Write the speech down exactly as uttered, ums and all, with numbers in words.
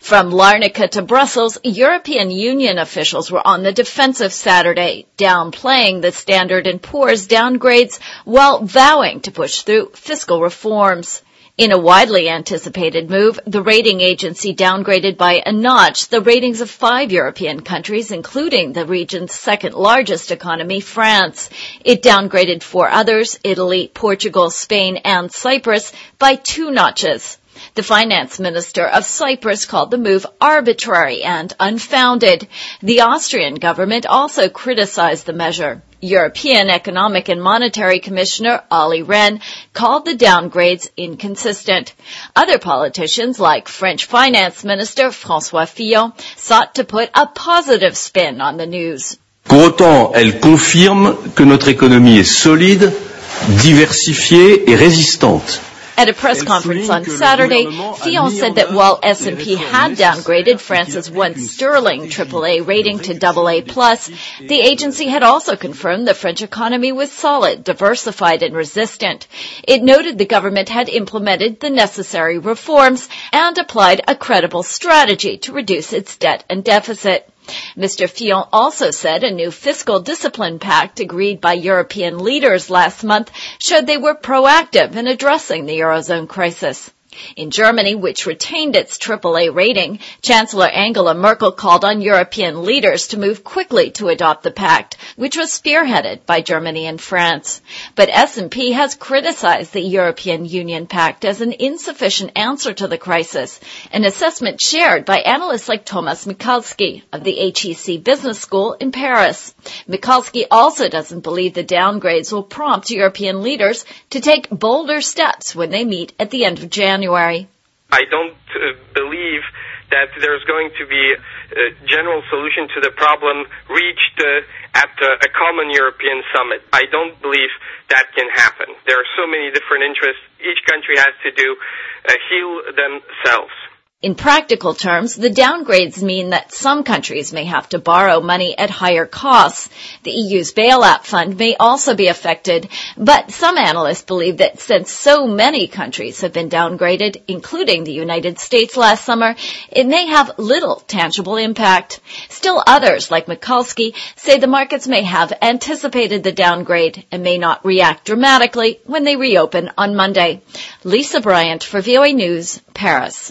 From Larnaca to Brussels, European Union officials were on the defensive Saturday, downplaying the Standard and Poor's downgrades while vowing to push through fiscal reforms. In a widely anticipated move, the rating agency downgraded by a notch the ratings of five European countries, including the region's second-largest economy, France. It downgraded four others, Italy, Portugal, Spain, and Cyprus, by two notches. The finance minister of Cyprus called the move arbitrary and unfounded. The Austrian government also criticized the measure. European Economic and Monetary Commissioner Olli Rehn called the downgrades inconsistent. Other politicians, like French Finance Minister François Fillon, sought to put a positive spin on the news. Pour autant, elle confirme que notre économie est solide, diversifiée et résistante. At a press conference on Saturday, Fillon said that while S and P had downgraded France's once sterling triple A rating to double A plus, the agency had also confirmed the French economy was solid, diversified, and resistant. It noted the government had implemented the necessary reforms and applied a credible strategy to reduce its debt and deficit. Mister Fillon also said a new fiscal discipline pact agreed by European leaders last month showed they were proactive in addressing the Eurozone crisis. In Germany, which retained its triple A rating, Chancellor Angela Merkel called on European leaders to move quickly to adopt the pact, which was spearheaded by Germany and France. But S and P has criticized the European Union Pact as an insufficient answer to the crisis, an assessment shared by analysts like Thomas Michalski of the H E C Business School in Paris. Michalski also doesn't believe the downgrades will prompt European leaders to take bolder steps when they meet at the end of January. I don't uh, believe that there's going to be a general solution to the problem reached uh, at uh, a common European summit. I don't believe that can happen. There are so many different interests. Each country has to do uh, heal themselves. In practical terms, the downgrades mean that some countries may have to borrow money at higher costs. The E U's bailout fund may also be affected, but some analysts believe that since so many countries have been downgraded, including the United States last summer, it may have little tangible impact. Still others, like Michalski, say the markets may have anticipated the downgrade and may not react dramatically when they reopen on Monday. Lisa Bryant for V O A News, Paris.